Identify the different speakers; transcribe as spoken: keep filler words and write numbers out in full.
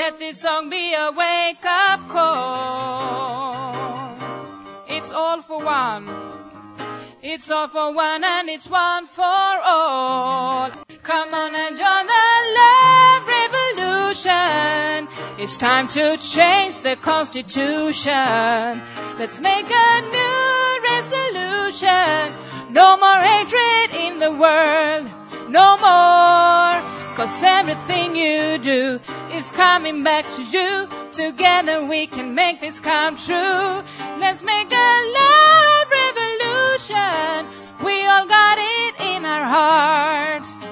Speaker 1: Let this song be a wake-up call. It's all for one. It's all for one and it's one for all. Come on and join the love revolution. It's time to change the Constitution. Let's make a new resolution. No more hatred in the world. No more. 'Cause everything you do is coming back to you. Together we can make this come true. Let's make a love revolution. We all got it in our hearts.